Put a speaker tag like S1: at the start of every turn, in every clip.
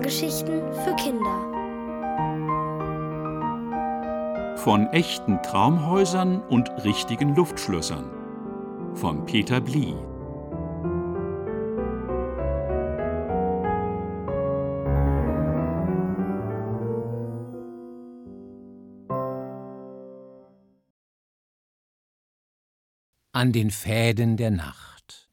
S1: Hörgeschichten für Kinder.
S2: Von echten Traumhäusern und richtigen Luftschlössern. Von Peter Blie.
S3: An den Fäden der Nacht.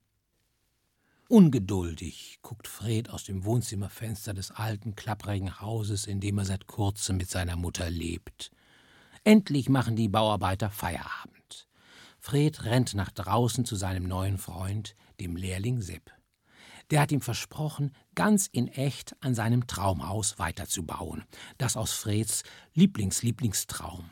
S3: Ungeduldig guckt Fred aus dem Wohnzimmerfenster des alten, klapprigen Hauses, in dem er seit kurzem mit seiner Mutter lebt. Endlich machen die Bauarbeiter Feierabend. Fred rennt nach draußen zu seinem neuen Freund, dem Lehrling Sepp. Der hat ihm versprochen, ganz in echt an seinem Traumhaus weiterzubauen. Das aus Freds Lieblingstraum.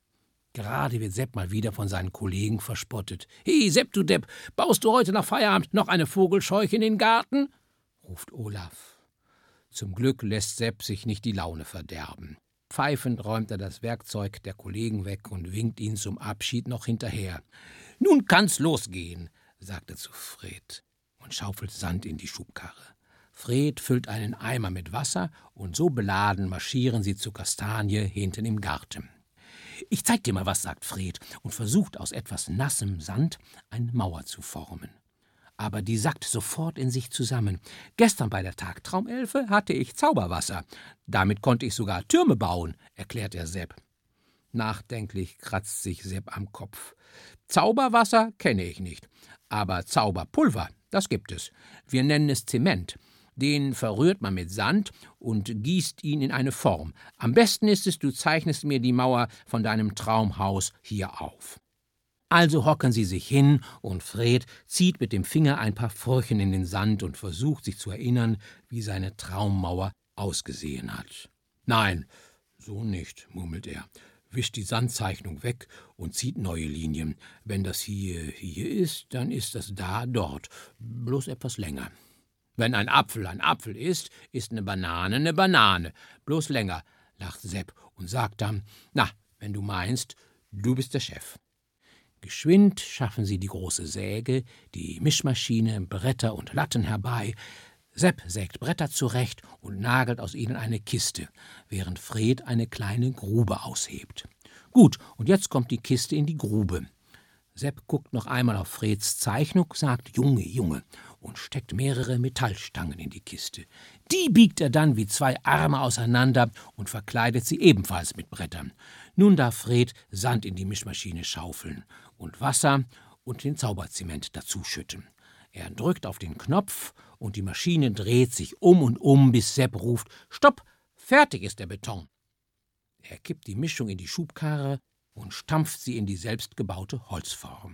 S3: Gerade wird Sepp mal wieder von seinen Kollegen verspottet. »Hey, Sepp, du Depp, baust du heute nach Feierabend noch eine Vogelscheuche in den Garten?« ruft Olaf. Zum Glück lässt Sepp sich nicht die Laune verderben. Pfeifend räumt er das Werkzeug der Kollegen weg und winkt ihnen zum Abschied noch hinterher. »Nun kann's losgehen«, sagt er zu Fred und schaufelt Sand in die Schubkarre. Fred füllt einen Eimer mit Wasser und so beladen marschieren sie zur Kastanie hinten im Garten. »Ich zeig dir mal was«, sagt Fred und versucht aus etwas nassem Sand eine Mauer zu formen. Aber die sackt sofort in sich zusammen. Gestern bei der Tagtraumelfe hatte ich Zauberwasser. Damit konnte ich sogar Türme bauen, erklärt er Sepp. Nachdenklich kratzt sich Sepp am Kopf. Zauberwasser kenne ich nicht, aber Zauberpulver, das gibt es. Wir nennen es Zement. Den verrührt man mit Sand und gießt ihn in eine Form. Am besten ist es, du zeichnest mir die Mauer von deinem Traumhaus hier auf. Also hocken sie sich hin und Fred zieht mit dem Finger ein paar Furchen in den Sand und versucht sich zu erinnern, wie seine Traummauer ausgesehen hat. »Nein, so nicht«, murmelt er, wischt die Sandzeichnung weg und zieht neue Linien. »Wenn das hier ist, dann ist das da dort, bloß etwas länger. Wenn ein Apfel ist, ist eine Banane, bloß länger«, lacht Sepp und sagt dann, »Na, wenn du meinst, du bist der Chef.« Geschwind schaffen sie die große Säge, die Mischmaschine, Bretter und Latten herbei. Sepp sägt Bretter zurecht und nagelt aus ihnen eine Kiste, während Fred eine kleine Grube aushebt. Gut, und jetzt kommt die Kiste in die Grube. Sepp guckt noch einmal auf Freds Zeichnung, sagt »Junge« und steckt mehrere Metallstangen in die Kiste. Die biegt er dann wie zwei Arme auseinander und verkleidet sie ebenfalls mit Brettern. Nun darf Fred Sand in die Mischmaschine schaufeln und Wasser und den Zauberzement dazuschütten. Er drückt auf den Knopf und die Maschine dreht sich um und um, bis Sepp ruft, »Stopp, fertig ist der Beton.« Er kippt die Mischung in die Schubkarre und stampft sie in die selbstgebaute Holzform.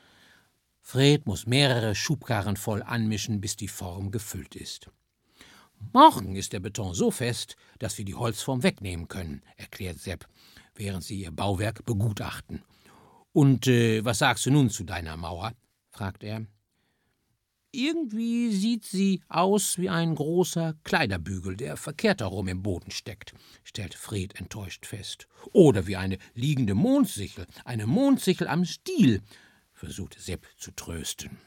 S3: Fred muss mehrere Schubkarren voll anmischen, bis die Form gefüllt ist. »Morgen ist der Beton so fest, dass wir die Holzform wegnehmen können«, erklärt Sepp, während sie ihr Bauwerk begutachten. »Und was sagst du nun zu deiner Mauer?« fragt er. »Irgendwie sieht sie aus wie ein großer Kleiderbügel, der verkehrt herum im Boden steckt«, stellt Fred enttäuscht fest. »Oder wie eine liegende Mondsichel, eine Mondsichel am Stiel«, versucht Sepp zu trösten.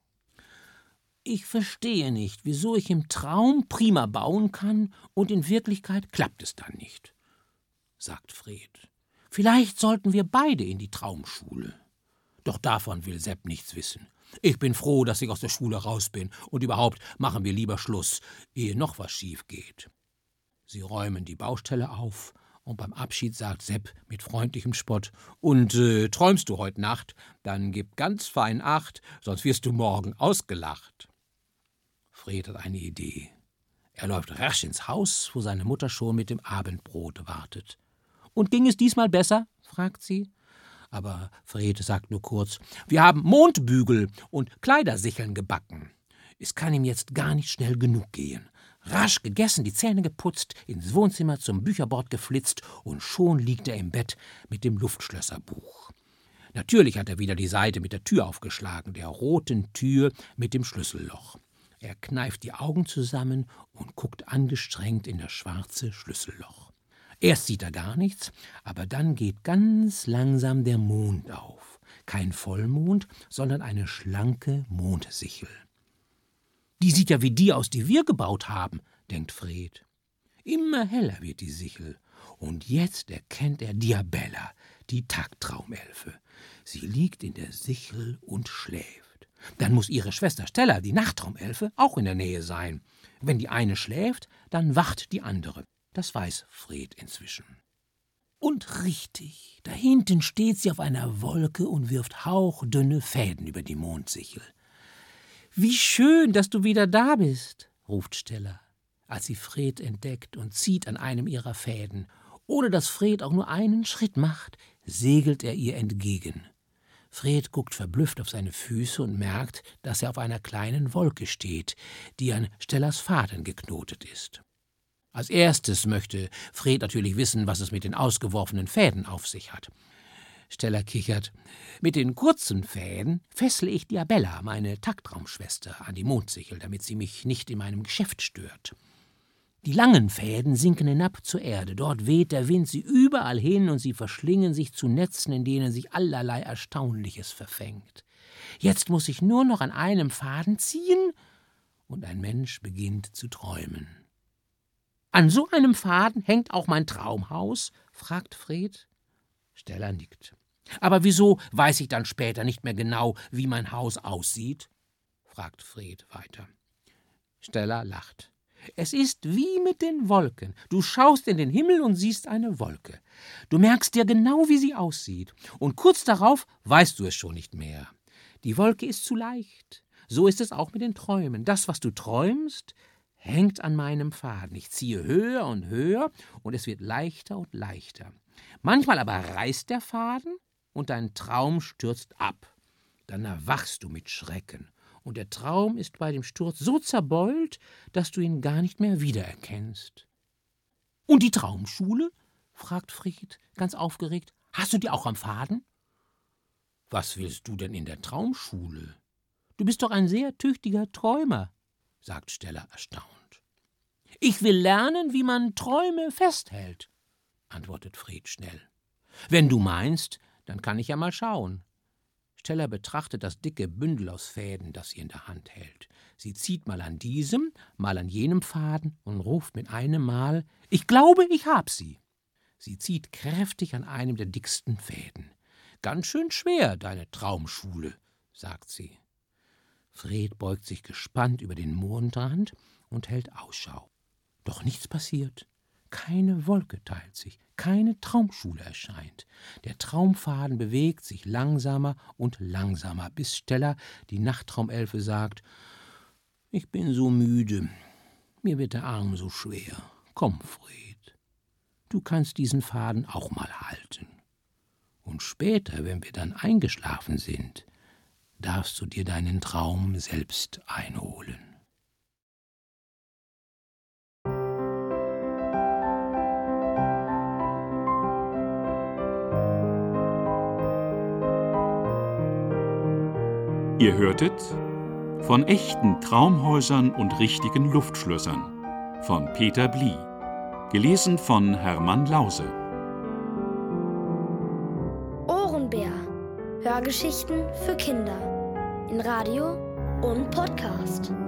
S3: »Ich verstehe nicht, wieso ich im Traum prima bauen kann und in Wirklichkeit klappt es dann nicht«, sagt Fred. »Vielleicht sollten wir beide in die Traumschule.« Doch davon will Sepp nichts wissen. »Ich bin froh, dass ich aus der Schule raus bin, und überhaupt machen wir lieber Schluss, ehe noch was schief geht.« Sie räumen die Baustelle auf, und beim Abschied sagt Sepp mit freundlichem Spott, »Und träumst du heute Nacht? Dann gib ganz fein Acht, sonst wirst du morgen ausgelacht.« Fred hat eine Idee. Er läuft rasch ins Haus, wo seine Mutter schon mit dem Abendbrot wartet. »Und ging es diesmal besser?« fragt sie. Aber Fred sagt nur kurz, »Wir haben Mondbügel und Kleidersicheln gebacken.« Es kann ihm jetzt gar nicht schnell genug gehen. Rasch gegessen, die Zähne geputzt, ins Wohnzimmer zum Bücherbord geflitzt und schon liegt er im Bett mit dem Luftschlösserbuch. Natürlich hat er wieder die Seite mit der Tür aufgeschlagen, der roten Tür mit dem Schlüsselloch. Er kneift die Augen zusammen und guckt angestrengt in das schwarze Schlüsselloch. Erst sieht er gar nichts, aber dann geht ganz langsam der Mond auf. Kein Vollmond, sondern eine schlanke Mondsichel. »Die sieht ja wie die aus, die wir gebaut haben«, denkt Fred. Immer heller wird die Sichel. Und jetzt erkennt er Diabella, die Tagtraumelfe. Sie liegt in der Sichel und schläft. Dann muss ihre Schwester Stella, die Nachttraumelfe, auch in der Nähe sein. Wenn die eine schläft, dann wacht die andere. Das weiß Fred inzwischen. Und richtig, da hinten steht sie auf einer Wolke und wirft hauchdünne Fäden über die Mondsichel. »Wie schön, dass du wieder da bist«, ruft Stella, als sie Fred entdeckt und zieht an einem ihrer Fäden. Ohne dass Fred auch nur einen Schritt macht, segelt er ihr entgegen. Fred guckt verblüfft auf seine Füße und merkt, dass er auf einer kleinen Wolke steht, die an Stellas Faden geknotet ist. Als erstes möchte Fred natürlich wissen, was es mit den ausgeworfenen Fäden auf sich hat. Stella kichert. »Mit den kurzen Fäden fessle ich Diabella, meine Tagtraumschwester, an die Mondsichel, damit sie mich nicht in meinem Geschäft stört. Die langen Fäden sinken hinab zur Erde. Dort weht der Wind sie überall hin und sie verschlingen sich zu Netzen, in denen sich allerlei Erstaunliches verfängt. Jetzt muss ich nur noch an einem Faden ziehen und ein Mensch beginnt zu träumen.« »An so einem Faden hängt auch mein Traumhaus?« fragt Fred. Stella nickt. »Aber wieso weiß ich dann später nicht mehr genau, wie mein Haus aussieht?« fragt Fred weiter. Stella lacht. »Es ist wie mit den Wolken. Du schaust in den Himmel und siehst eine Wolke. Du merkst dir genau, wie sie aussieht. Und kurz darauf weißt du es schon nicht mehr. Die Wolke ist zu leicht. So ist es auch mit den Träumen. Das, was du träumst, hängt an meinem Faden. Ich ziehe höher und höher und es wird leichter und leichter. Manchmal aber reißt der Faden und dein Traum stürzt ab. Dann erwachst du mit Schrecken. Und der Traum ist bei dem Sturz so zerbeult, dass du ihn gar nicht mehr wiedererkennst.« »Und die Traumschule?« fragt Fred, ganz aufgeregt. »Hast du die auch am Faden?« »Was willst du denn in der Traumschule? Du bist doch ein sehr tüchtiger Träumer«, sagt Stella erstaunt. »Ich will lernen, wie man Träume festhält«, antwortet Fred schnell. »Wenn du meinst, dann kann ich ja mal schauen.« Stella betrachtet das dicke Bündel aus Fäden, das sie in der Hand hält. Sie zieht mal an diesem, mal an jenem Faden und ruft mit einem Mal: »Ich glaube, ich hab sie!« Sie zieht kräftig an einem der dicksten Fäden. »Ganz schön schwer, deine Traumschule«, sagt sie. Fred beugt sich gespannt über den Mondrand und hält Ausschau. Doch nichts passiert. Keine Wolke teilt sich, keine Traumschule erscheint. Der Traumfaden bewegt sich langsamer und langsamer, bis Stella, die Nachttraumelfe, sagt: »Ich bin so müde, mir wird der Arm so schwer. Komm, Fred, du kannst diesen Faden auch mal halten. Und später, wenn wir dann eingeschlafen sind, darfst du dir deinen Traum selbst einholen.«
S2: Ihr hörtet »Von echten Traumhäusern und richtigen Luftschlössern« von Peter Blie, gelesen von Hermann Lause.
S1: Ohrenbär. Hörgeschichten für Kinder in Radio und Podcast.